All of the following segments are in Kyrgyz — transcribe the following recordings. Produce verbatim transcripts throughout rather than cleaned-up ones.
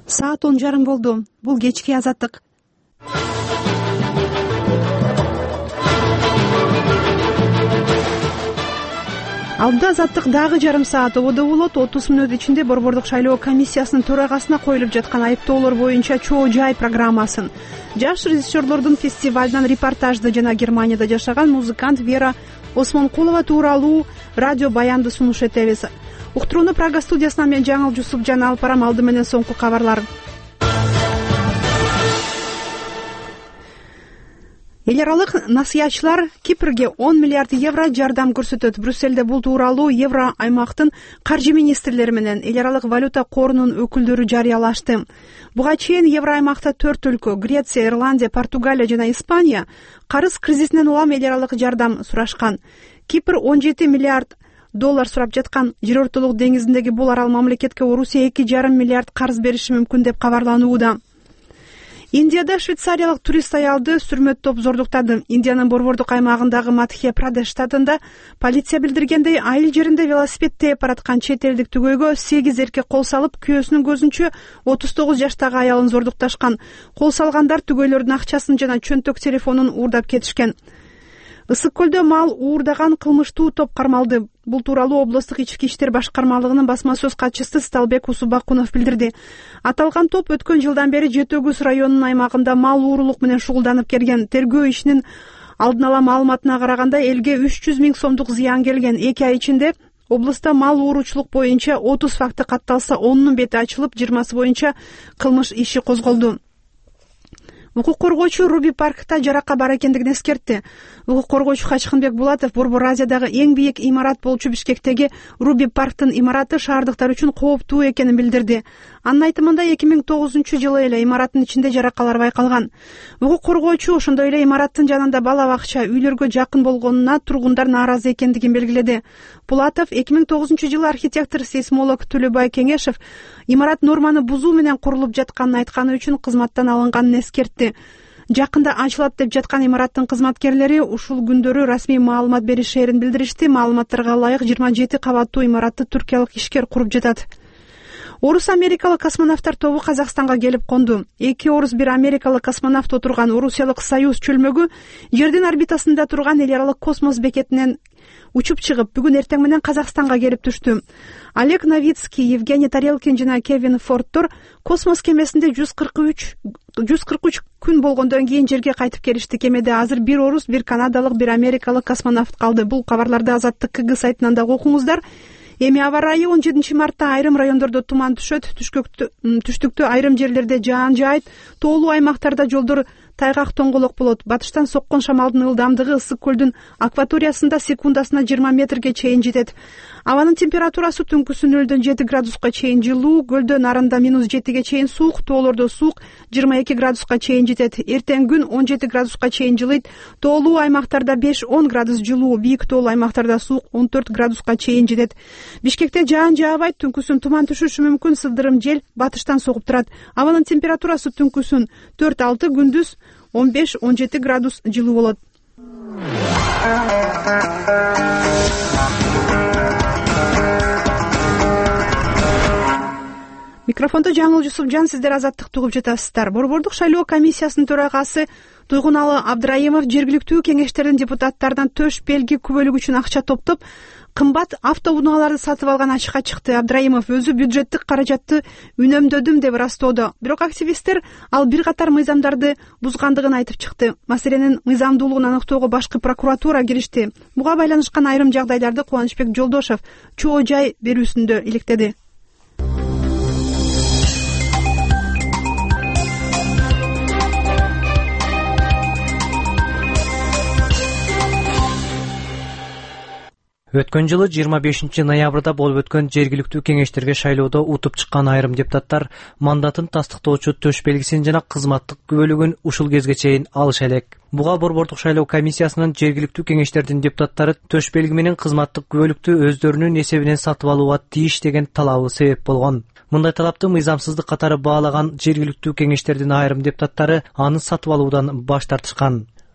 Саат он жарым болду. Бул кечки Азаттык. Алда Азаттык дагы жарым саат ободо болот. отуз мүнөт ичинде Борбордук шайлоо комиссиясынын төрагасына коюлуп жаткан айыптоолор боюнча Чоо Жай программасын, жаш режиссерлордун фестивалынан репортажды жана Германияда жашаган музыкант Вера Осмонкулова тууралуу радио баянды сунуш этебиз. Уктурууну Прага студиясынан мен Жаңыл Жусупжан алып барам. Алды менен соңку кабарлар. Эл аралык насыятчылар Кипрге он миллиард евро жардам көрсөтөт. Брюсселде бул тууралуу Евро аймактын каржы министрлери менен эл аралык валюта корунун өкүлдөрү жарыялашты. Буга чейин Евро аймакта төрт өлкө — Греция, Ирландия, Португалия жана Испания — карыз кризисинен улам эл аралык жардам сурашкан. Кипр он жети миллиард доллар сурап жаткан. Жер ортолук деңизиндеги бул арал мамлекетке Орусия эки жарым миллиард карыз бериши мүмкүн деп кабарланууда. Индияда швейцариялык турист аялды сүрмөттөп зордуктады. Индиянын борбордук аймагындагы Мадхья-Прадеш штатында полиция билдиргендей, айыл жеринде велосипед тээп бараткан чет элдик түгөйгө сегиз эркек кол салып, күйөөсүнүн көзүнчө отуз тогуз жаштагы аялын зордукташкан. Кол салгандар түгөйлөрдүн акчасын жана чөнтөк телефонун уурдап кетишкен. Ысык көлдө мал уурдаган кылмыштуу топ кармалды. Бул тууралуу облустук ички иштер башкармалыгынын басма сөз катчысы Сталбек Усубакунов билдирди. Аталган топ өткөн жылдан бери Жети Өгүз районунун аймагында мал уурулук менен шугулданып келген. Тергөө ишинин алдын ала маалыматына караганда элге үч жүз миң сомдук зыян келген. эки ай ичинде облустта мал ууручулук боюнча отуз факты катталса, онунун бети ачылып, жыйырмасы боюнча кылмыш иши козголду. Укук коргоочу Руби паркта жаракка бар экендигин эскертти. Укук коргоочу Хачхынбек Булатов Борбор Азиядагы эң бийик имарат болчу Бишкектеги Руби парктын имараты шаардыктар үчүн кооптуу экенин билдирди. Анын айтымында эки миң тогузунчу жылы эле имараттын ичинде жаракалар байкалган. Укук коргоочу ошондой эле имараттын жанында бала бакча, үйлөргө жакын болгонуна тургундар нааразы экендигин белгиледи. Булатов эки миң тогузунчу жылы архитектор сейсмолог Төлөбай Кеңешев имарат норманы бузуу менен курулуп жатканын айтканы үчүн кызматтан алынганын эскертти. Жакында ачылат деп жаткан имараттын кызматкерлери ушул күндөрү расмий маалымат беришээрин билдиришти. Маалыматтарга ылайык жыйырма жети кабаттуу имаратты туркиялык ишкер куруп жатат. Орус америкалык космонавттар тобу Казакстанга келип конду. Эки орус, бир америкалык космонавт отурган Орусиялык Союз чөлмөгү жердин орбитасында турган эл аралык космос бекетинен учуп чыгып, бүгүн эртең менен Казакстанга келип түштү. Олег Новицкий, Евгений Тарелкин жана Кевин Фордтор космос кемесинде жүз кырк үч күн болгондон кийин жерге кайтып келишти. Кемеде азыр бир орус, бир канадалык, бир америкалык космонавт калды. Бул кабарларды Азаттык КГ сайтынан да окуңуздар. Эми аба ырайы он жетинчи мартта айрым райондордо туман түшөт, түштүктө айрым жерлерде жаан жаайт, тоолуу аймактарда жолдор тайгак тоңголок болот. Батыштан соккон шамалдын ылдамдыгы ысык көлдүн акваториясында секундасына жыйырма метрге чейин жетет. Абанын температурасы түнкүсү нөлдөн жети градуска чейин жылуу, көлдө нарында минус жетиге чейин суук, тоолордо суук жыйырма эки градуска чейин жетет. Эртең күн он жети градуска чейин жылыйт. Тоолуу аймактарда беш он градус жылуу, бийик тоолуу аймактарда суук он төрт градуска чейин жетет. Бишкекте жаан жаабайт, түнкүсүн туман түшүшү мүмкүн, сылдырым жел батыштан согуп турат. Абанын температурасы түнкүсүн төрт алты, күндүз он беш он жети градус жылуу болот. Микрофондо Жаңыл Жусупжан, сиздер Азаттыкты угуп жатасыздар. Борбордук шайлоо комиссиясынын төрагасы Туйгуналы Абдрайымов жергиликтүү кеңештердин депутаттарынан төш белги күбөлүк үчүн акча топтоп, кымбат автоунааларды сатып алган ачыкка чыкты. Абдрайымов өзү бюджеттик каражатты үнөмдөдүм деп ырастоодо. Бирок активисттер ал бир катар мыйзамдарды бузгандыгын айтып чыкты. Маселенин мыйзамдуулугун аныктоого башкы прокуратура киришти. Буга байланышкан айрым жагдайларды Кубанычбек Жолдошев Чоо Жай берүүсүндө иликтеди. Өткөн жылы жыйырма бешинчи ноябрда болуп өткөн жергиликтүү кеңештерге шайлоодо утуп чыккан айрым депутаттар мандатын тастыктоочу төш белгисин жана кызматтык күбөлүгүн ушул кезге чейин алыша элек. Буга Борбордук шайлоо комиссиясынын жергиликтүү кеңештердин депутаттары төш белги менен кызматтык күбөлүктү өздөрүнүн эсебинен сатып алууга тийиш деген талабы себеп болгон. Мындай талапты мыйзамсыздык катары баалаган жергиликтүү кеңештердин айрым депутаттары аны сатып алуудан баш тартышкан.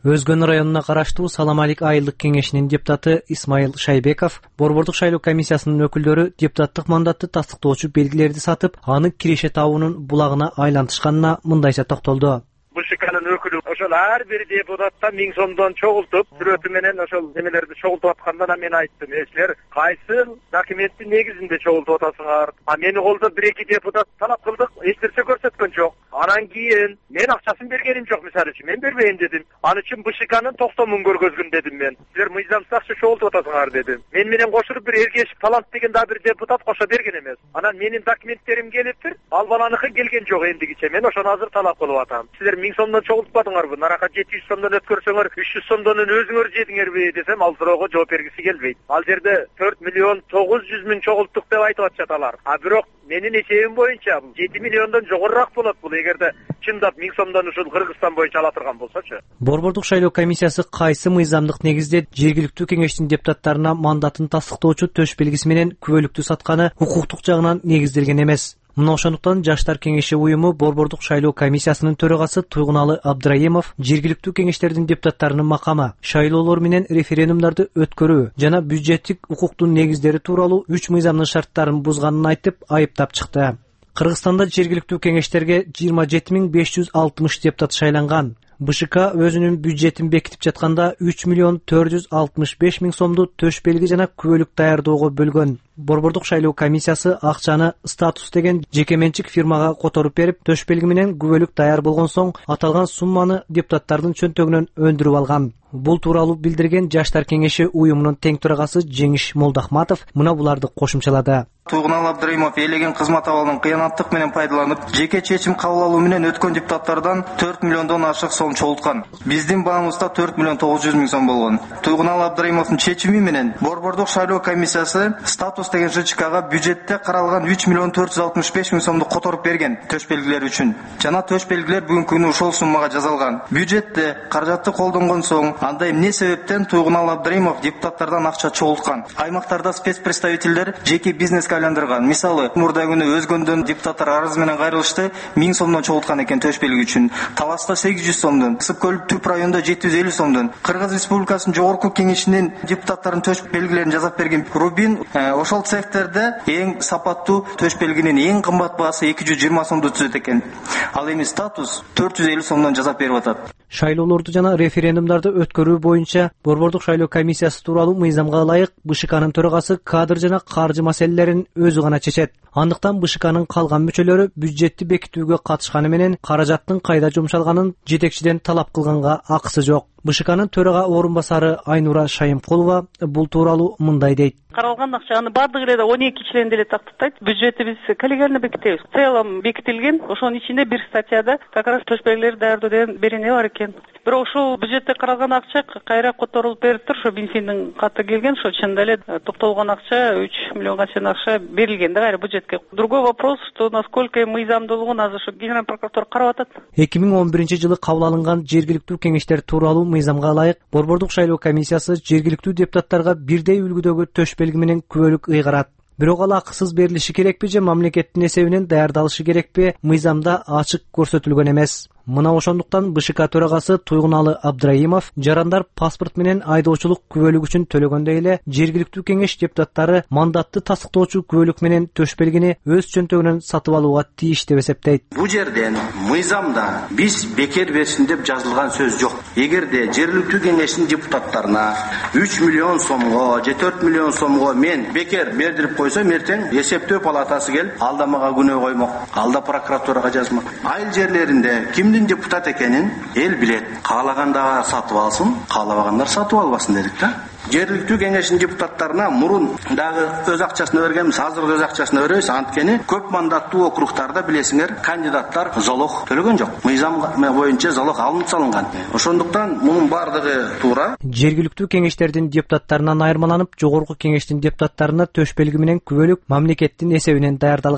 Өзгөн районуна караштуу Салам Алик айылдык кеңешинин депутаты Исмаил Шайбеков борбордук шайлоо комиссиясынын өкүлдөрү депутаттык мандатты тастыктоочу белгилерди сатып, аны киреше табуунун булагына айлантышканына мындайча токтолду. БШКнын өкүлү ошол ар бир депутатта миң сомдон чогултуп, сүрөтү менен ошол немелерди чогултуп атканда мен айттым, "Э, силер кайсы документтин негизинде чогултуп атасыңар? А мени колдоп бир эки депутат талап кылдык, эч нерсе көрсөткөн жок. Анан кийин мен акчасын бергеним жок, мисалы үчүн мен бербейин дедим. Аны үчүн БШКнын токтомун көргөзгүн дедим мен. Силер мыйзамсыз акча чогултуп атасыңар дедим. Мен менен кошулуп бир Эргешев Талант деген да бир депутат кошо берген эмес. Анан менин документтерим келиптир, ал баланыкы келген жок эндигиче. Мен ошону азыр талап кылып атам. Силер миң сомдон чогултпадыңарбы? Нарака жети жүз сомдон өткөрсөңөр, үч жүз сомдон өзүңөр жедиңерби десем, ал суроого жооп бергиси келбейт. Ал жерде төрт миллион тогуз жүз миң чогулттук деп айтып атышат алар. А бирок менин эсебим боюнча бул жети миллиондон жогорураак болот бул, эгерде чындап миң сомдон ушул Кыргызстан боюнча ала турган болсочу. Борбордук шайлоо комиссиясы кайсы мыйзамдык негизде жергиликтүү кеңештин депутаттарына мандатын тастыктоочу төш белгиси менен күбөлүктү сатканы укуктук жагынан негизделген эмес. Мына ошондуктан Жаштар кеңеши уюму борбордук шайлоо комиссиясынын төрагасы Туйгуналы Абдрайымов жергиликтүү кеңештердин депутаттарынын макамы, шайлоолор менен референдумдарды өткөрүү жана бюджеттик укуктун негиздери тууралуу үч мыйзамдын шарттарын бузганын айтып, айыптап чыкты. Кыргызстанда жергиликтүү кеңештерге жыйырма жети миң беш жүз алтымыш депутат шайланган. БШК өзүнүн бюджетин бекитип жатканда үч миллион төрт жүз алтымыш беш миң сомду төш белги жана күбөлүк даярдоого бөлгөн. Борбордук шайлоо комиссиясы акчаны Статус деген жеке менчик фирмага которуп берип, төш белги менен күбөлүк даяр болгон соң аталган сумманы депутаттардын чөнтөгүнөн өндүрүп алган. Бул тууралуу билдирген Жаштар кеңеши уюмунун тең төрагасы Жеңиш Молдахматов мына буларды кошумчалады. Туйгуналы Абдрайымов элеген кызмат абалын кыянаттык менен пайдаланып, жеке чечим кабыл алуу менен өткөн депутаттардан төрт миллиондон ашык сом чогулткан. Биздин баамызда төрт миллион тогуз жүз миң сом болгон. Туйгуналы Абдрайымовдун чечими менен борбордук шайлоо комиссиясы Статус деген ЖЧКга бюджетте каралган үч миллион төрт жүз алтымыш беш миң сомду которуп берген төш белгилер үчүн. Жана төш белгилер бүгүнкү күнү ошол суммага жазылган. Бюджетте каражатты колдонгон соң анда эмне себептен Туйгуналы Абдрайымов депутаттардан акча чогулткан? Аймактарда спецпредставителдер жеке бизнеске айландырган. Мисалы, мурда күнү Өзгөндөн депутаттар арыз менен кайрылышты, миң сомдон чогулткан экен төш белги үчүн. Таласта сегиз жүз сомдон, Ысык-Көл Түп районунда жети жүз элүү сомдон. Кыргыз Республикасынын жогорку кеңешинин депутаттарынын төш белгилерин жазап берген Рубин ошол цехтерде эң сапаттуу төш белгинин эң кымбат баасы эки жүз жыйырма сомду түзөт экен. Ал эми Статус төрт жүз элүү сомдон жазап берип атат. Шайлоолорду жана референдумдарды өткөрүү боюнча борбордук шайлоо комиссиясы тууралуу мыйзамга ылайык БШКнын төрагасы кадр жана каржы маселелерин өзү гана чечет. Андыктан БШКнын калган мүчөлөрү бюджетти бекитүүгө катышканы менен каражаттын кайда жумшалганын жетекчиден талап кылганга акысы жок. БШКнын төрага орун басары Айнура Шайымкулова бул тууралуу мындай дейт. Каралган акчаны бардыгы эле он эки член деле тактаттайт. Бюджетти биз коллегиально бекитебиз. В целом бекитилген. Ошонун ичинде бир статьяда как раз төш белгилерди даярдоо деген берене бар экен. Бирок ушул бюджетте каралган акча кайра которулуп бериптир. Ошо Минфиндин каты келген, ошо чында эле топтолгон акча үч миллионга чейин акча берилген да кайра бюджетке. Другой вопрос, что насколько мыйзамдуулугун азыр ошо Генеральный прокуратура карап атат. эки миң он биринчи жылы кабыл алынган жергиликтүү кеңештер тууралуу мыйзамга ылайык борбордук шайлоо комиссиясы жергиликтүү депутаттарга бирдей үлгүдөгү төш белги менен күбөлүк ыйгарат. Бирок ал акысыз берилиши керекпи же мамлекеттин эсебинен даярдалышы керекпи мыйзамда ачык көрсөтүлгөн эмес. Мына ошондуктан БШК төрагасы Туйгуналы Абдрайымов жарандар паспорт менен айдоочулук күбөлүк үчүн төлөгөндөй эле жергиликтүү кеңеш депутаттары мандатты тастыктоочу күбөлүк менен төш белгини өз чөнтөгүнөн сатып алууга тийиш деп эсептейт. Бул жерден мыйзамда биз бекер берсин деп жазылган сөз жок. Эгерде жергиликтүү кеңештин депутаттарына үч миллион сомго же төрт миллион сомго мен бекер бердирип койсом, эртең эсептөө палатасы келип алда мага күнөө коймок, алда прокуратурага жазмак. Айыл жерлеринде ким депутат экенин эл билет. Каалагандар сатып алсын, каалабагандар сатып албасын дедик да. Жергиликтүү кеңештин депутаттарына мурун дагы өз акчасын бергенбиз, азыр өз акчасын беребиз. Анткени көп мандаттуу округтарда билесиңер, кандидаттар залог төлөгөн жок. Мыйзам боюнча залог алынып салынган. Ошондуктан мунун бардыгы туура. Жергиликтүү кеңештердин депутаттарынан айырмаланып, жогорку кеңештин депутаттарына төш белги менен күбөлүк мамлекеттин эсебинен даярдалган.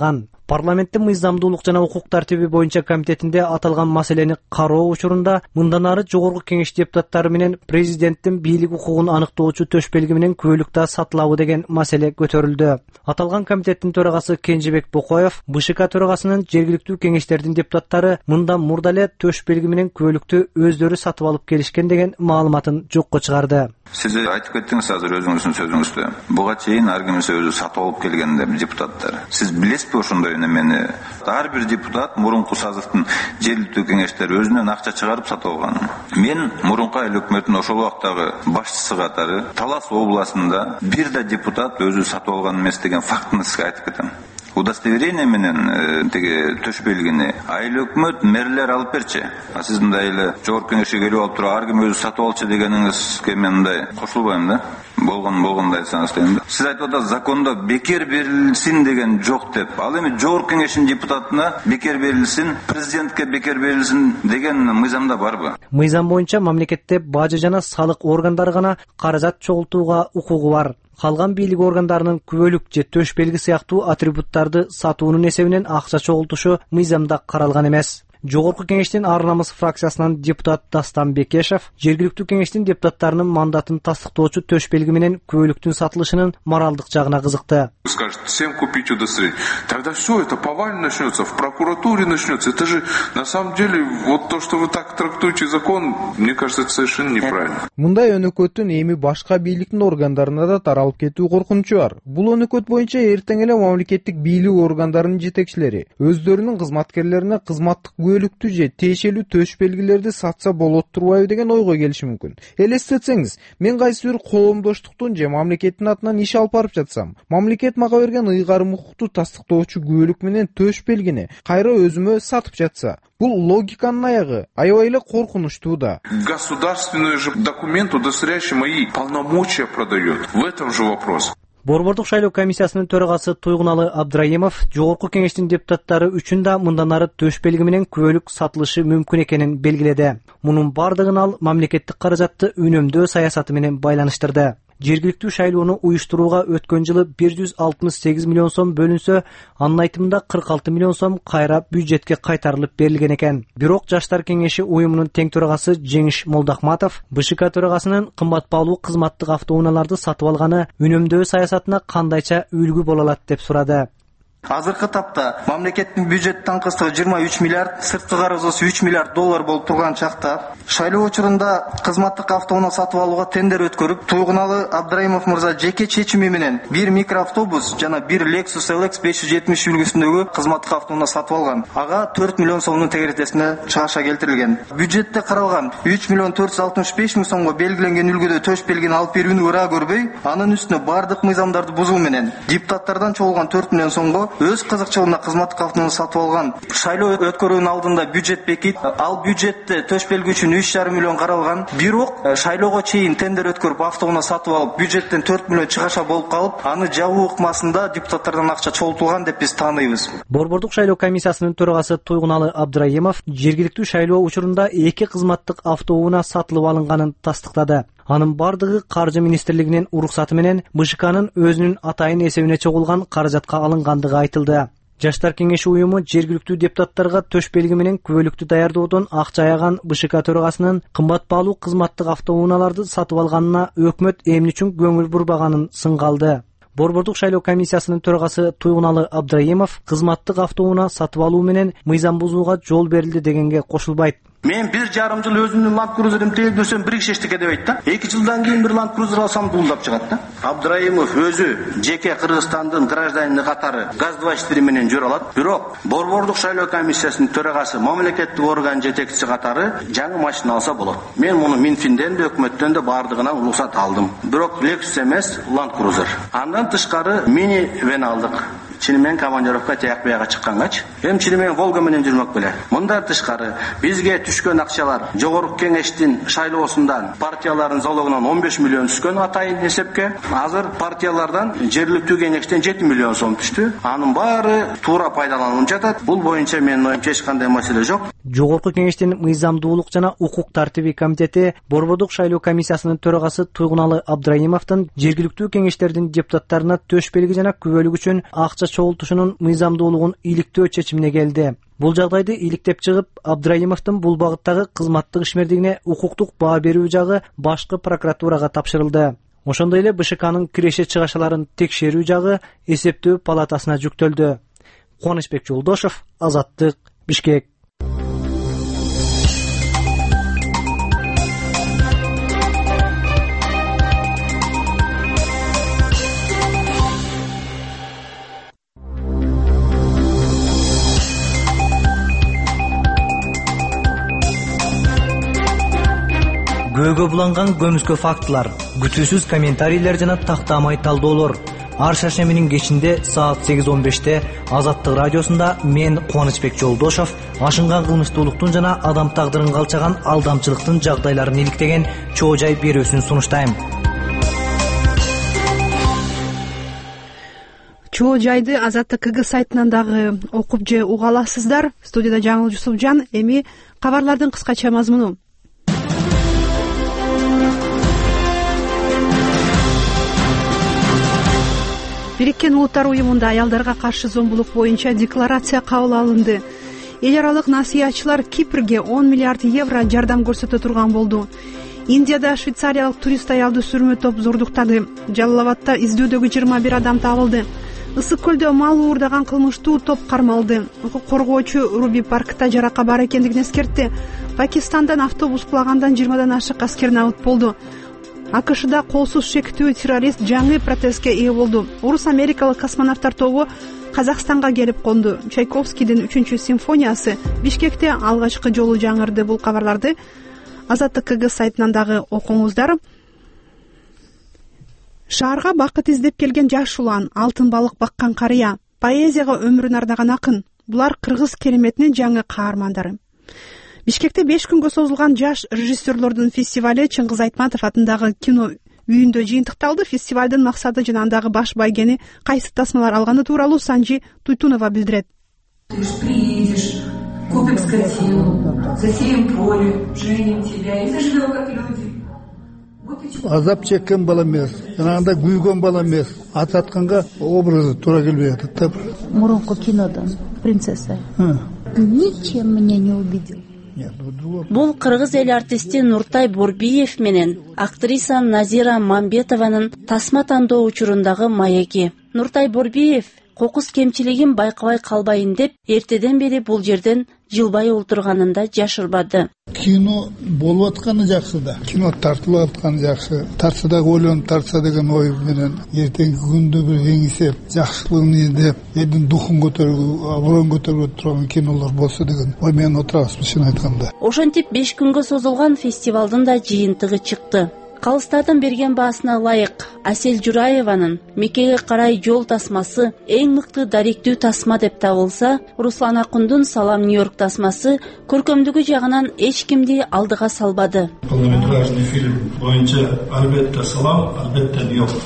Парламенттин мыйзамдуулук жана укук тартиби боюнча комитетинде аталган маселени кароо учурунда мындан ары жогорку кеңеш депутаттары менен президенттин бийлик укугун аныктоочу төш белги менен күбөлүктө сатылабы деген маселе көтөрүлдү. Аталган комитеттин төрагасы Кенжебек Бокоев БШК төрагасынын жергиликтүү кеңештердин депутаттары мындан мурда эле төш белги менен күбөлүктү өздөрү сатып алып келишкен деген маалыматын жокко чыгарды. Сиз айтып кеттиңиз азыр өзүңүздүн сөзүңүздө. Буга чейин ар кимиси өзү сатып алып келген деп депутаттар. Сиз билесизби ошондой немени? Ар бир депутат мурунку сазыктын жергиликтүү кеңештери өзүнөн акча чыгарып сатып алган. Мен мурунку айыл өкмөтүнүн ошол убактагы башчысы катары Талас областында бир да депутат өзү сатып алган эмес деген фактыны сизге айтып кетем. Удостоверение менен теги төш белгини айыл өкмөт мэрлер алып берчи. А сиз мындай эле жогорку кеңешке келип алып туруп ар ким өзү сатып алчы дегениңизге мен мындай кошулбайм да. Болгон болгондой айтсаңыз дейм. Сиз айтып атасыз, закондо бекер берилсин деген жок деп. Ал эми жогорку кеңештин депутатына бекер берилсин, президентке бекер берилсин деген мыйзамда барбы? Мыйзам боюнча мамлекетте бажы жана салык органдары гана каражат чогултууга укугу бар. Калган бийлик органдарынын күбөлүк же төш белги сыяктуу атрибуттарды сатуунун эсебинен акча чогултушу мыйзамда каралган эмес. Жогорку кеңештин Ар намыс фракциясынан депутат Дастан Бекешев жергиликтүү кеңештин депутаттарынын мандатын тастыктоочу төш белги менен күбөлүктүн сатылышынын моралдык жагына кызыкты. Скажет, всем купить удостоверение. Тогда все это повально начнется, в прокуратуре начнется. Это же на самом деле вот то, что вы так трактуете закон, мне кажется, это совершенно неправильно. Мындай өнөкөттүн эми башка бийликтин органдарына да таралып кетүү коркунучу бар. Бул өнөкөт боюнча эртең эле мамлекеттик бийлик органдарынын жетекчилери өздөрүнүн кызматкерлерине кызматтык күбөлүктүү же тиешелүү төш белгилерди сатса болот турбайбы деген ойго келиши мүмкүн. Элестетсеңиз, мен кайсы бир коомдоштуктун же мамлекеттин атынан иш алып барып жатсам, мамлекет мага берген ыйгарым укукту тастыктоочу күбөлүк менен төш белгини кайра өзүмө сатып жатса, бул логиканын аягы аябай эле коркунучтуу да. Государственный же документ, удостоверяющий мои полномочия, продает. В этом же вопрос. Борбордук шайлоо комиссиясынын төрагасы Туйгуналы Абдрайымов жогорку кеңештин депутаттары үчүн да мындан ары төш белги менен күбөлүк сатылышы мүмкүн экенин белгиледи. Мунун бардыгын ал мамлекеттик каражатты үнөмдөө саясаты менен байланыштырды. Жергиликтүү шайлоону уюштурууга өткөн жылы бир жүз алтымыш сегиз миллион сом бөлүнсө, анын айтымында кырк алты миллион сом кайра бюджетке кайтарылып берилген экен. Бирок Жаштар кеңеши уюмунун тең төрагасы Жеңиш Молдахматов БШК төрагасынын кымбат баалуу кызматтык автоунааларды сатып алганы үнөмдөө саясатына кандайча үлгү боло алат деп сурады. Азыркы тапта мамлекеттин бюджет таңкыстыгы жыйырма үч миллиард, сырткы карызыбыз үч миллиард доллар болуп турган чакта шайлоо учурунда кызматтык автоунаа сатып алууга тендер өткөрүп, Туйгуналы Абдрайымов мырза жеке чечими менен бир микроавтобус жана бир Lexus L X беш жүз жетимиш үлгүсүндөгү кызматтык автоунаа сатып алган. Ага төрт миллион сомдун тегеретесине чыгаша келтирилген. Бюджетте каралган үч миллион төрт жүз алтымыш беш миң сомго белгиленген үлгүдө төш белгини алып берүүнү ыраа көрбөй, анын үстүнө бардык мыйзамдарды бузуу менен депутаттардан чогулган төрт миллион сомго өз кызыкчылыгына кызматтык автоунаа сатып алган. Шайлоо өткөрүүнүн алдында бюджет бекит, ал бюджетте төш белги үчүн үч жарым миллион каралган. Бирок шайлоого чейин тендер өткөрүп автоунаа сатып алып, бюджеттен төрт миллион чыгаша болуп калып, аны жабуу ыкмасында депутаттардан акча чогултулган деп биз тааныйбыз. Борбордук шайлоо комиссиясынын төрагасы Туйгуналы Абдрайымов жергиликтүү шайлоо учурунда эки кызматтык автоунаа сатылып алынганын тастыктады. Анын бардыгы Каржы министрлигинин уруксаты менен БШКнын өзүнүн атайын эсебине чогулган каражатка алынгандыгы айтылды. Жаштар кеңеши уюму жергиликтүү депутаттарга төш белги менен күбөлүктү даярдоодон акча аяган БШК төрагасынын кымбат баалуу кызматтык автоунааларды сатып алганына өкмөт эмне үчүн көңүл бурбаганын сынга алды. Борбордук шайлоо комиссиясынын төрагасы Туйгуналы Абдрайымов кызматтык автоунаа сатып алуу менен мыйзам бузууга жол берилди дегенге кошулбайт. Мен бир жарым жыл өзүмдүн Land Cruiser'имди тейлдесем бир киши эчтеке дебейт да. эки жылдан кийин бир Land Cruiser алсам дуулдап чыгат да. Абдрайымов өзү жеке Кыргызстандын гражданины катары газ двачтыри менен жүрө алат. Бирок Борбордук шайлоо комиссиясынын төрагасы мамлекеттик орган жетекчиси катары жаңы машина алса болот. Мен муну Минфинден де өкмөттөн да бардыгынан уруксат алдым. Бирок Lexus эмес, Land Cruiser. Андан тышкары мини вен алдык. Чилмен командировка тияк бияга чыккангачы, эми Чилмен Волга менен жүрмөк беле. Мындан тышкары бизге түшкөн акчалар жогорку кеңештин шайлоосундан партиялардын залогунан он беш миллион түшкөн атайын эсепке. Азыр партиялардан жергиликтүү кеңештен жети миллион сом түштү. Анын баары туура пайдаланылып жатат. Бул боюнча менин оюмча эч кандай маселе жок. Жогорку Кеңештин мыйзамдуулук жана укук тартиби комитети Борбордук шайлоо комиссиясынын төрагасы Туйгуналы Абдраимовдун жергиликтүү кеңештердин депутаттарына төш белги жана күбөлүк үчүн акча чогултушунун мыйзамдуулугун иликтөө чечимине келди. Бул жагдайды иликтеп чыгып, Абдраимовдун бул багыттагы кызматтык ишмердигине укуктук баа берүү жагы башкы прокуратурага тапшырылды. Ошондой эле БШКнын киреше чыгашаларын текшерүү жагы эсептөө палатасына жүктөлдү. Кубанычбек Жолдошов, Азаттык, Бишкек. Көөгө буланган көмүскө фактылар, күтүүсүз комментарийлер жана тактамай талдоолор. Ар шаршембинин кечинде саат сегиз он беште Азаттык радиосунда мен Кубанычбек Жолдошов ашынган кылмыштуулуктун жана адам тагдырын калчаган алдамчылыктын жагдайларын иликтеген чоо жай берүүсүн сунуштайм. Чоо жайды Азаттык КГ сайтынан дагы окуп же уга аласыздар. Студияда Жаңыл Жусупжан. Эми кабарлардын кыскача мазмуну. Бириккен Улуттар уюмунда аялдарга каршы зомбулук боюнча декларация кабыл алынды. Эл аралык насыятчылар Кипрге он миллиард евро жардам көрсөтө турган болду. Индияда швейцариялык турист аялды сүрмө топ зордуктады. Жалал-Абадта издөөдөгү жыйырма бир адам табылды. Ысык көлдө мал уурдаган кылмыштуу топ кармалды. Укук коргоочу Руби паркта жарака бар экендигин эскертти. Пакистандан автобус кулагандан жыйырмадан ашык аскер набыт болду. АКШда колсуз шектүү террорист жаңы протезге ээ болду. Орус америкалык космонавттар тобу Казакстанга келип конду. Чайковскийдин үчүнчү симфониясы Бишкекте алгачкы жолу жаңырды. Бул кабарларды Азаттык КГ сайтынан дагы окуңуздар. Шаарга бакыт издеп келген жаш улан, алтын балык баккан карыя, поэзияга өмүрүн ардаган акын. Булар кыргыз кереметинин жаңы каармандары. Бишкекте беш күнгө созулган жаш режиссерлордун фестивали Чыңгыз Айтматов атындагы кино үйүндө жыйынтыкталды. Фестивалдын максаты жана андагы баш байгени кайсы тасмалар алганы тууралуу Санжи Туйтунова билдирет. Ты ж приедешь, купим скотину, засеем поле, женим тебя и заживем как люди. Азап чеккен бала эмес, жанагындай күйгөн бала эмес, ат атканга образы туура келбей атат да. Мурунку кинодон принцесса. Ничем меня не убедил. Бул кыргыз эл артисти Нуртай Борбиев менен актриса Назира Мамбетованын тасма тандоо учурундагы маеги. Нуртай Борбиев кокус кемчилигин байкабай калбайын деп эртеден бери бул жерден жылбай олтурганын да жашырбады. Кино болуп атканы жакшы да. Кино тартылып атканы жакшы. Тартса дагы ойлонуп тартса деген ой менен эртеңки күндө бир эңисеп, жакшылыгын издеп, элдин духун көтөргө, абыройун көтөргө турган кинолор болсо деген ой менен отурабыз чын айтканда. Ошентип беш күнгө созулган фестивалдын да жыйынтыгы чыкты. Калыстардын берген баасына ылайык Асель Жураеванын Мекеге карай жол тасмасы эң мыкты даректүү тасма деп табылса, Руслан Акундун Салам Нью-Йорк тасмасы көркөмдүгү жагынан эч кимди алдыга салбады. Полнометражный фильм боюнча албетте салам, албетте Нью-Йорк.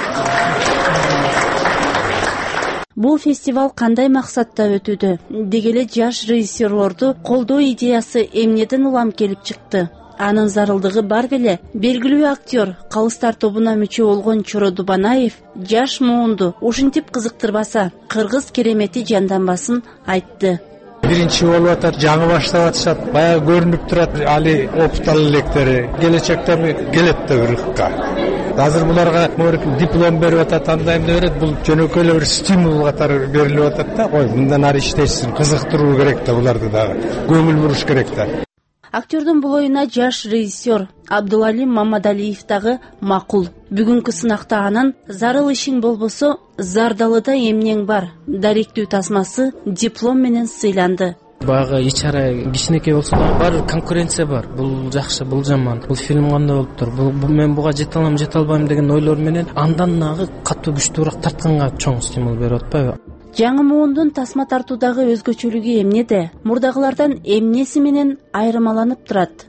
Бул фестиваль кандай максатта өтүүдө? Дегеле жаш режиссерлорду колдоо идеясы эмнеден улам келип чыкты? Анын зарылдыгы бар беле. Белгилүү актер, Калыстар тобуна мүчө болгон Чоро Дубанаев жаш муунду ушинтип кызыктырбаса, кыргыз керемети жанданбасын айтты. Биринчи болуп атат, жаңы баштап атышат, баягы көрүнүп турат, али опыт электери, келечекте келет да ырыкка. Азыр буларга диплом берип атат, андай эмне берет, бул жөнөкөй эле бир стимул катары берилип атат да, ой, мындан ары иштешсин, кызыктыруу керек да буларды дагы, көңүл буруш керек да. Актердун бул оюна жаш режиссер Абдулалим Мамадалиев дагы макул. Бүгүнкү сынакта анын зарыл ишиң болбосо, зардалыда эмнең бар даректүү тасмасы диплом менен сыйланды. Баягы ичара кичинекей болсо да бар конкуренция бар. Бул жакшы, бул жаман. Бул фильм кандай болуптур? Бул мен буга жете алам, жете албайм деген ойлор менен андан нагы катуу күчтүүрөөк тартканга чоң стимул берип атпайбы? Жаңы муундун тасма тартуудагы өзгөчөлүгү эмнеде? Мурдагылардан эмнеси менен айырмаланып турат?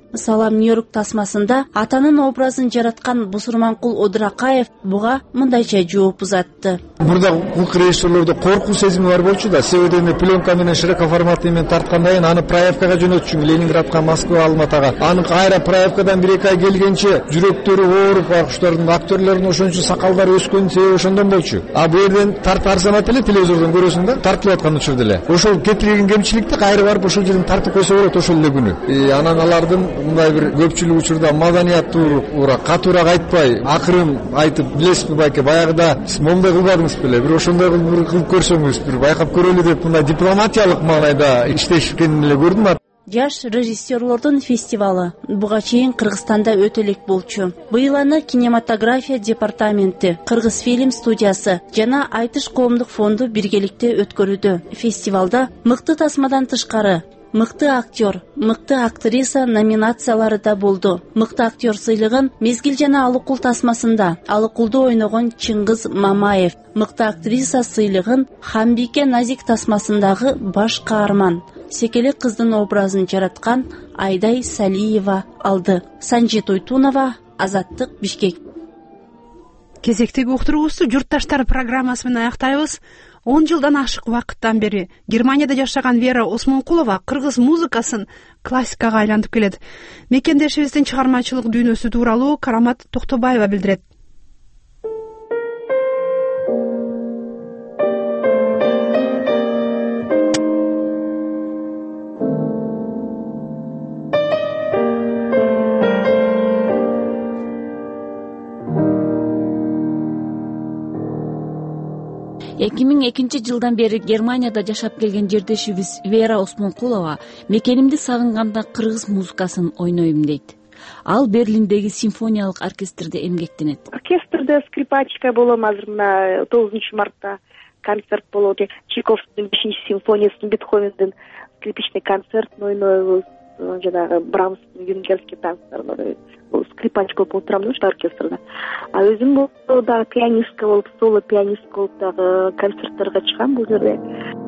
Салам Нью-Йорк тасмасында атанын образын жараткан Бусурманкул Одуракаев буга мындайча жооп узатты. Мурда укук режиссерлордо коркуу сезими бар болчу да, себеби пленка менен широко форматы менен тарткандан кийин аны проявкага жөнөтчү, Ленинградка, Москва, Алматага. Аны кайра проявкадан бир эки ай келгенче жүрөктөрү ооруп, акуштардын, актерлердин ошончо сакалдары өскөн себеби ошондон болчу. А бул жерден тартып арзанат эле телевизордон көрөсүң да, тартылып аткан учурда эле. Ошол кетирген кемчиликти кайра барып ошол жерден тартып койсо болот ошол эле күнү. Анан алардын мындай бир көпчүлүк учурда маданияттуураак, катуураак айтпай, акырын айтып, билесизби байке, баягыда сиз момундай кылбадыңыз беле, бир ошондой кылып көрсөңүз, бир байкап көрөлү деп мындай дипломатиялык маанайда иштешкенин эле көрдүм. Жаш режиссерлордун фестивалы буга чейин Кыргызстанда өтө элек болчу. Быйыл аны кинематография департаменти, Кыргыз фильм студиясы жана Айтыш коомдук фонду биргеликте өткөрүүдө. Фестивалда мыкты тасмадан тышкары мыкты актер, мыкты актриса номинациялары да болду. Мыкты актер сыйлыгын Мезгил жана Алыкул тасмасында Алыкулду ойногон Чыңгыз Мамаев, мыкты актриса сыйлыгын Хамбике Назик тасмасындагы баш каарман Секеле кыздын образын жараткан Айдай Салиева алды. Санжи Тойтунова, Азаттык, Бишкек. Кезектеги уктуруубузду Журтташтар программасы менен аяктайбыз. он жылдан ашык убакыттан бери Германияда жашаган Вера Осмонкулова кыргыз музыкасын классикага айлантып келет. Мекендешибиздин чыгармачылык дүйнөсү тууралуу Карамат Токтобаева билдирет. эки миң экинчи жылдан бери Германияда жашап келген жердешибиз Вера Осмонкулова мекенимди сагынганда кыргыз музыкасын ойнойм дейт. Ал Берлиндеги симфониялык оркестрде эмгектенет. Оркестрде скрипачка болом, азыр мына тогузунчу мартта концерт болот. Чайковскийдин бешинчи симфониясын, Бетховендин скрипичный концертин ойнойбуз. Жанагы Брамстын юнгерский танцтарын скрипачка болуп отурам да ушул оркестрде. А өзүм болсо дагы пианистка болуп, соло пианистка болуп дагы концерттерге чыгам бул жерде.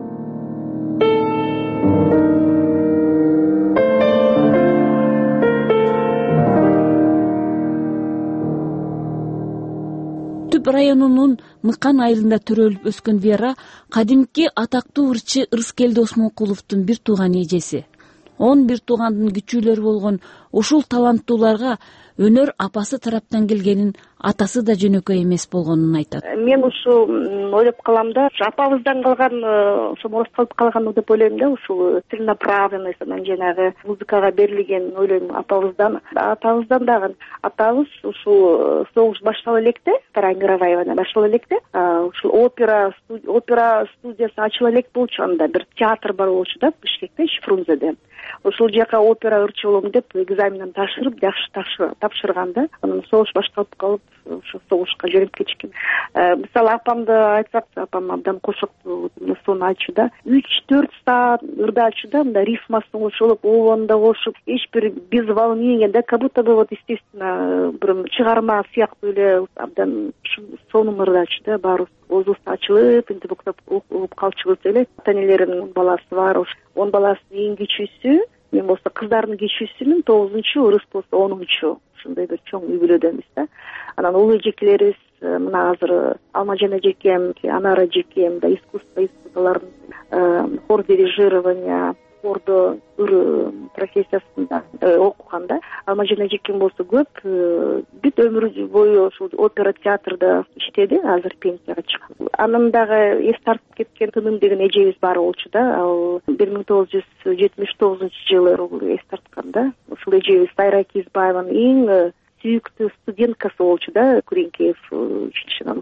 Түп районунун Мыкан айылында төрөлүп өскөн Вера кадимки атактуу ырчы Ырыскелди Осмонкуловдун бир тууган эжеси. он бир туугандын күчүлөрү болгон ушул таланттууларга өнөр апасы тараптан келгенин, атасы да жөнөкөй эмес болгонун айтат. Мен ушу ойлоп калам да, апабыздан калган, ошо мурас калып калган деп ойлойм да, ушул целенаправленность, анан жанагы музыкага берилген ойлойм апабыздан, атабыздан дагы. Атабыз ушул согуш баштала электе, Вторая мировая баштала электе, ушул опера опера студиясы ачыла элек болчу, анда бир театр бар болчу да, Бишкекте, Фрунзеде. Ошол жака опера ырчы болом деп экзаменин тапшырып, жакшы тапшырганда, анан согуш башталып калып, ошо согушка жөнөп кетишкен. Мисалы апамды айтсак, апам абдан кошоктуу сону ачы да, үч төрт саат ырда ачы да, мында рифмасын кошулуп, обонда кошуп, эч бир без волнения да, как будто бы вот естественно бир чыгарма сыяктуу эле абдан сонун ырда ачы да, баарыбыз оозубуз ачылып, интип угуп калчубуз эле. Ата-энелеринин баласы бар, он баласынын эң кичүүсү, мен болсо кыздардын кичүүсүмүн, тогузунчу, Ырыс болсо онунчу. Ушундай бир чоң үй бүлөдөнбүз да. Анан улуу эжекелерибиз мына азыр Алмажан эжекем, Анара эжекем да искусство искусстволордун хор дирижирования, хордо ыр профессиясында окуган да. Алмажан эжекем болсо көп бүт өмүрү бою ушул опера театрда иштеди, азыр пенсияга чыккан. Анын дагы эс тартып кеткен Тыным деген эжебиз бар болчу да, ал бир миң тогуз жүз жетимиш тогузунчу жылы эс тарткан да. Ушул эжебиз Сайра Кизбаеванын эң сүйүктүү студенткасы болчу да, Куренкеев училищенын.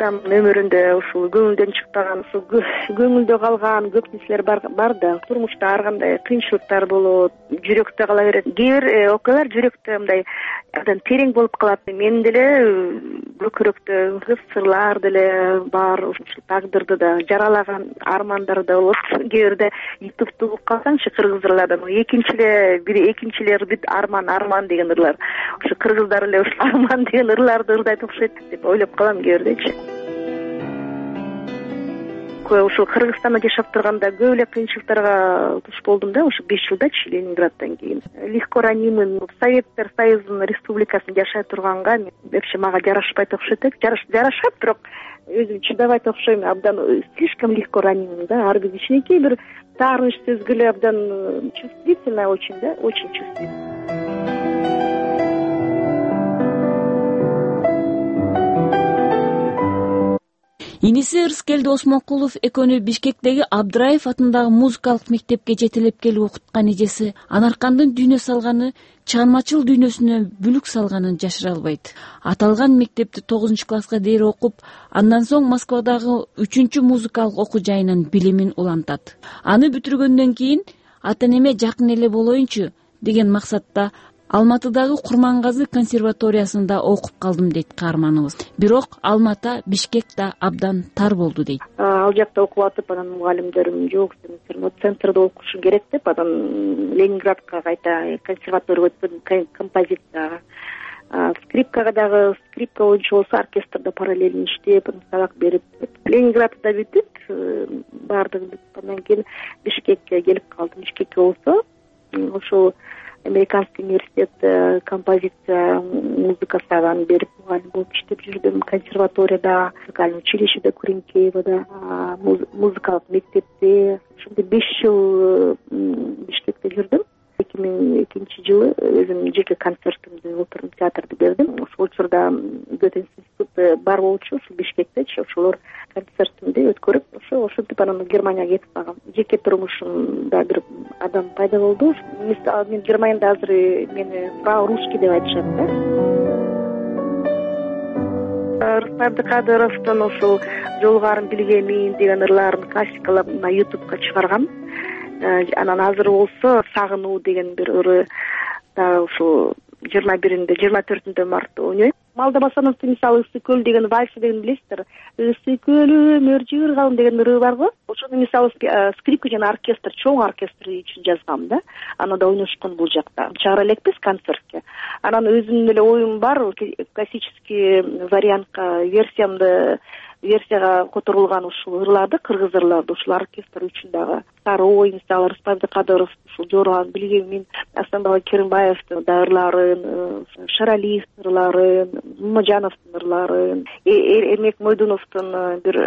адамдын өмүрүндө ушул көңүлдөн чыкпаган, ушул көңүлдө калган көп нерселер бар да. Турмушта ар кандай кыйынчылыктар болот, жүрөктө кала берет. Кээ бир окуялар жүрөктө мындай абдан терең болуп калат. Мен деле көкүрөктө көп сырлар деле бар, ушул тагдырды да жаралаган армандар да болот. Кээ бирде ютубту угуп калсаңчы кыргыз ырлардан экинчи эле бир экинчилер бүт арман арман деген ырлар. Ушу кыргыздар эле ушул арман деген ырларды ырдайт окшойт деп ойлоп калам кээ бирдечи. Ушул Кыргызстанда жашап турганда көп эле кыйынчылыктарга туш болдум да, ушу беш жылдачы Ленинграддан кийин. Легко ранимын. Советтер Союзунун республикасында жашай турганга вообще мага жарашпайт окшойт. Жарашат, бирок өзүм чыдабайт окшойм, абдан слишком легко ранимын да. Ар бир кичинекей бир таарыныч сөзгө эле абдан чувствительная очень, да, очень чувствительная. Иниси Ырыскелди Осмонкулов экөөнү Бишкектеги Абдыраев атындагы музыкалык мектепке жетелеп келип окуткан эжеси Анаркандын дүйнө салганы, чыгармачыл дүйнөсүнө бүлүк салганын жашыра албайт. Аталган мектепти тогузунчу класска дейин окуп, андан соң Москвадагы үчүнчү музыкалык окуу жайынын билимин улантат. Аны бүтүргөндөн кийин ата-энеме жакын эле болоюнчу деген максатта Алматыдагы Курмангазы консерваториясында окуп калдым дейт каарманыбыз. Бирок Алматы, Бишкек да абдан тар болду дейт. Ал жакта окуп атып, анан мугалимдерим жок, сен центрде окушуң керек деп, анан Ленинградка кайта консерваторияга өткөн, композицияга. Скрипкага дагы, скрипка боюнча болсо оркестрде параллельно иштеп, сабак берип, Ленинградда бүтүп, баардыгы бүтүп, андан кийин Бишкекке келип калдым. Бишкекке болсо, ошол Американский университет композиция, музыка саган берип мугалим болуп иштеп жүрдүм. Консерваторияда, музыкальный училищеде Куренкеевада, музыкалык мектепте ушундай беш жыл Бишкекте жүрдүм. эки миң экинчи жылы өзүм жеке концертимди оперный театрды бердим. Ошол учурда Гёте институты бар болчу, ушул Бишкектечи, ошолор концертимди өткөрүп, ошо ошентип анан Германияга кетип калгам. Жеке турмушумда бир адам пайда болду. Мен Германияда азыр мени фрау русский деп айтышат да. Рустам Абдыкадыровдун ушул жолгарын билгемин деген ырларын классикалап на ютубка чыгаргам. Анан азыр болсо сагынуу деген бир ыры да ушул жыйырма биринде жыйырма төртүндө мартта ойнойт. Малда Басановдун мисалы Ысы көл деген вальс деген билесиздер. Ысы көл өмүр жыргалым деген ыры бар го. Ошону мисалы скрипка жана оркестр, чоң оркестр үчүн жазгам да. Анада ойношкон бул жакта. Чыгара элекпиз концертке. Анан өзүмдүн эле оюм бар, классический вариантка версиямды версияга которулган ушул ырларды, кыргыз ырларды, ушул оркестр үчүн дагы Сарой, мисалы Рустам Абдыкадыров, ушул жорган билгемин, Асанбала Керимбаевдин да ырларын, Шаралиевдин ырларын, Мамажановдун ырларын, Эрмек Мойдуновдун бир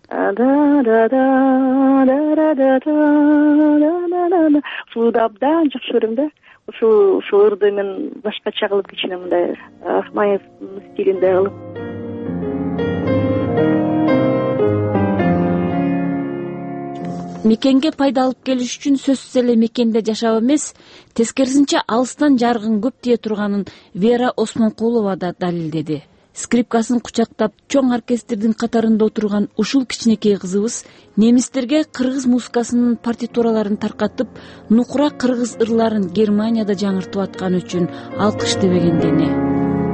ушул абдан жакшы көрөм да. Ушул ушул ырды мен башкача кылып кичине мындай Ахмаевдин стилинде кылып. Мекенге пайда алып келиш үчүн сөзсүз эле мекенде жашап эмес, тескерисинче алыстан жаргын көп тие турганын Вера Осмонкулова да далилдеди. Скрипкасын кучактап, чоң оркестрдин катарында отурган ушул кичинекей кызыбыз немистерге кыргыз музыкасынын партитураларын таркатып, нукура кыргыз ырларын Германияда жаңыртып аткан үчүн алкыш дебегендене.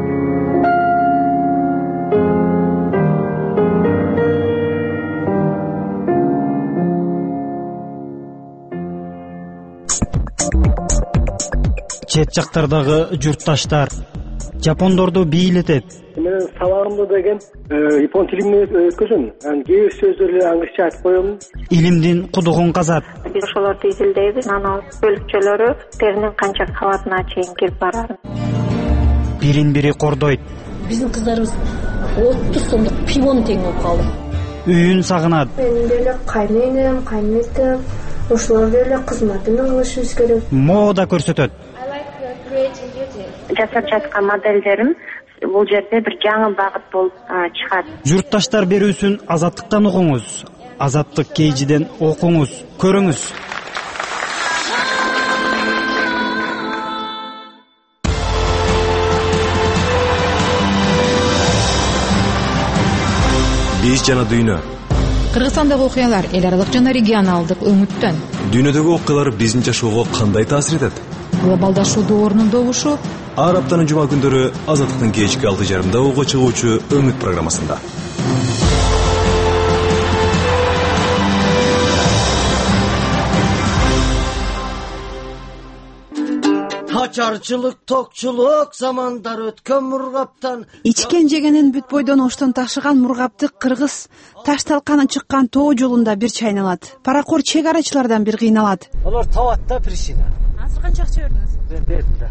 Чет жактардагы журтташтар жапондорду бийлетет. Мен сабагымды деген япон тилине өткөзөм. Анан кээ бир сөздөрдү англисче айтып коем. Илимдин кудугун казат. Биз ошолорду изилдейбиз. Анан бөлүкчөлөрү теринин канча кабатына чейин кирип барат. Бирин-бири кордойт. Биздин кыздарыбыз отуз сомдук пивону тең болуп калды. Үйүн сагынат. Мен деле кайненем, кайнетем, ошолор деле кызматын кылышыбыз керек. Мода көрсөтөт. Жасап жаткан моделдерим бул жерде бир жаңы багыт болуп чыгат. Журтташтар берүүсүн Азаттыктан угуңуз. Азаттык Кейжиден окуңуз, көрүңүз. биз жана дүйнө. Кыргызстандагы окуялар эл аралык жана регионалдык өңүттөн. Дүйнөдөгү окуялар биздин жашоого кандай таасир этет? Глобалдашуу доорунун добушу. Ар аптанын жума күндөрү Азаттыктын кечки алты жарымда ого чыгуучу Өңүт программасында. Ачарчылык, токчулук замандар өткөн мургаптан ичкен жегенин бүт бойдон оштон ташыган мургапты кыргыз таш талканы чыккан тоо жолунда бир чайналат. Паракор чек арачылардан бир кыйналат. Алар табат да причина. Азыр канча акча бердиңиз?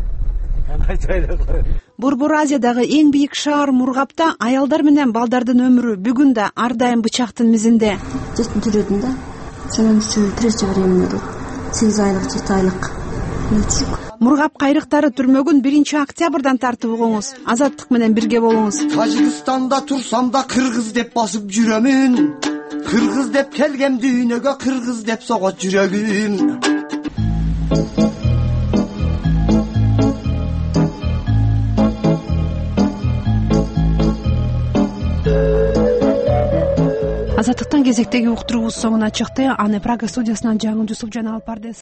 Борбор Азиядагы эң бийик шаар Мургапта аялдар менен балдардын өмүрү бүгүн да ар дайым бычактын мизинде. Жети жүрөдүм да. Сонун третий времени сегиз айлык, жети айлык. Мургап кайрыктары түрмөгүн биринчи октябрдан тартып угуңуз. Азаттык менен бирге болуңуз. Тажикстанда турсам да кыргыз деп басып жүрөмүн. Кыргыз деп келгем дүйнөгө, кыргыз деп согот жүрөгүм. Азаттыктан кезектеги уктуруубуз соңуна чыкты. Аны Прага студиясынан Жаңыл Жусуп жана Алпардес